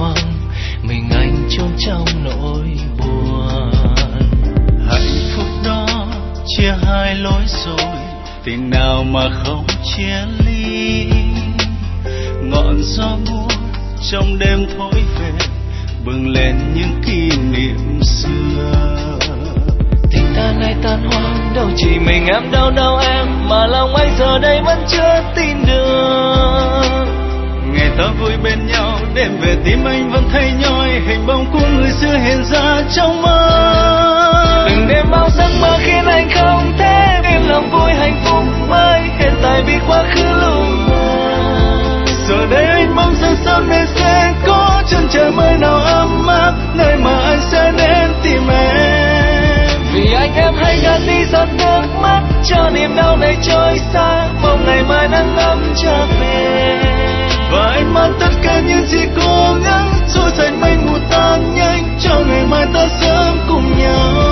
phần, mình anh chôn trong nỗi buồn. Hạnh phúc đó chia hai lối rồi, tình nào mà không chia ly. Ngọn gió buốt trong đêm thổi về, bừng lên những kỷ niệm xưa. Tình ta nay tan hoang, đâu chỉ mình em đau em, mà lòng anh giờ đây vẫn chưa tin được. Ngày ta vui bên nhau, đêm về tim anh vẫn thấy nhói, hình bóng của người xưa hiện ra trong mơ. Từng đêm bao giấc mơ khiến anh không thể yên lòng vui hạnh phúc mới, hiện tại vì quá khứ lu mờ. Giờ đây anh mong rằng sau này sẽ có chân trời mới nào ấm áp, nơi mà anh sẽ đến tìm em. Vì anh em hay gạt đi giọt nước mắt, cho niềm đau này trôi xa, mong ngày mai nắng ấm trở về. Và anh mang tất cả những gì cố gắng, xua sạch mây mù tan nhanh, cho ngày mai ta sớm cùng nhau.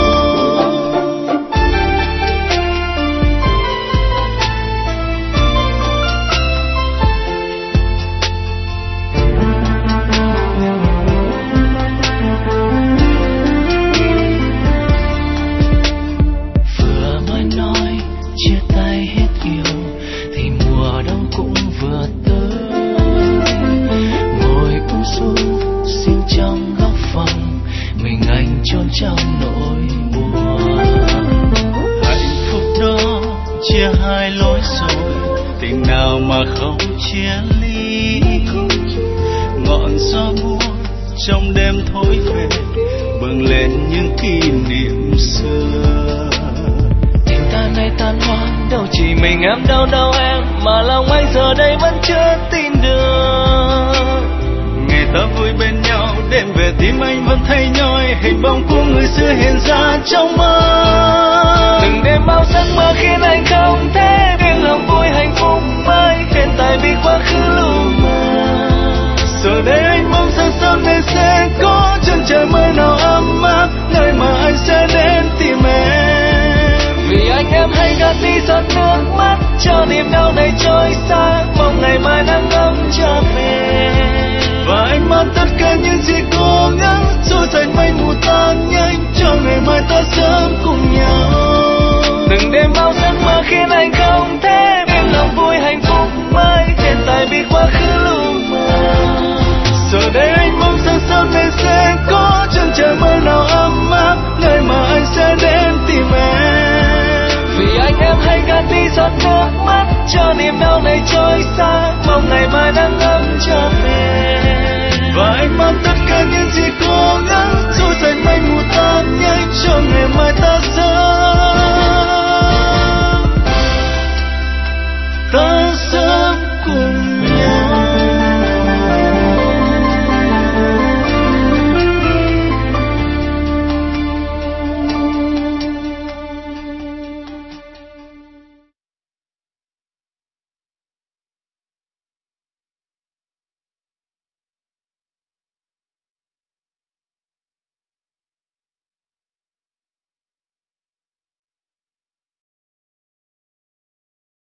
Trong nỗi buồn, hạnh phúc đó chia hai lối rồi, tình nào mà không chia ly. Ngọn gió buốt trong đêm thổi về, bừng lên những kỷ niệm xưa. Tình ta nay tan hoang, đâu chỉ mình em đau em, mà lòng anh giờ đây vẫn chưa tin được. Ngày ta vui bên nhau, đêm về tim anh vẫn thấy nhói, hình bóng của người xưa hiện ra trong mơ. Từng đêm bao giấc mơ khiến anh không thể yên lòng vui hạnh phúc mới, hiện tại vì quá khứ lu mờ. Giờ đây anh mong rằng sau này sẽ có chân trời mới nào ấm áp, nơi mà anh sẽ đến tìm em. Vì anh em hay gạt đi giọt nước mắt, cho niềm đau này trôi xa, mong ngày mai nắng ấm trở về. Và anh mang tất cả những gì cố gắng, xua sạch mây mù tan nhanh, cho ngày mai ta sớm cùng nhau. Từng đêm bao giấc mơ khiến anh không thể yên lòng vui hạnh phúc mới, hiện tại vì quá khứ lu mờ. Giờ đây anh mong rằng sau này sẽ có chân trời mới nào ấm áp, nơi mà anh sẽ đến tìm em. Vì anh em hay gạt đi giọt nước mắt, cho niềm đau này trôi xa, mong ngày mai nắng ấm trở